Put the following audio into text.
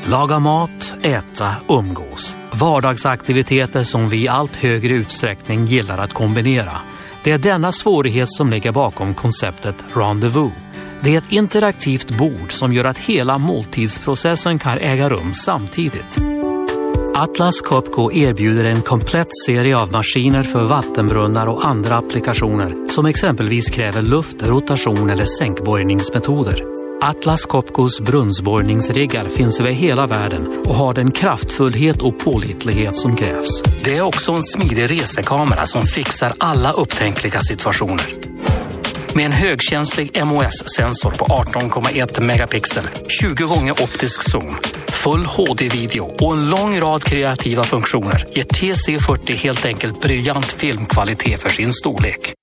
Laga mat, äta, umgås. Vardagsaktiviteter som vi i allt högre utsträckning gillar att kombinera. Det är denna svårighet som ligger bakom konceptet Rendezvous. Det är ett interaktivt bord som gör att hela måltidsprocessen kan äga rum samtidigt. Atlas Copco erbjuder en komplett serie av maskiner för vattenbrunnar och andra applikationer som exempelvis kräver luft, rotation eller sänkborgningsmetoder. Atlas Copcos brunnsborgningsriggar finns över hela världen och har den kraftfullhet och pålitlighet som krävs. Det är också en smidig resekamera som fixar alla upptänkliga situationer. Med en högkänslig MOS-sensor på 18,1 megapixel, 20 gånger optisk zoom, full HD-video och en lång rad kreativa funktioner ger TC40 helt enkelt briljant filmkvalitet för sin storlek.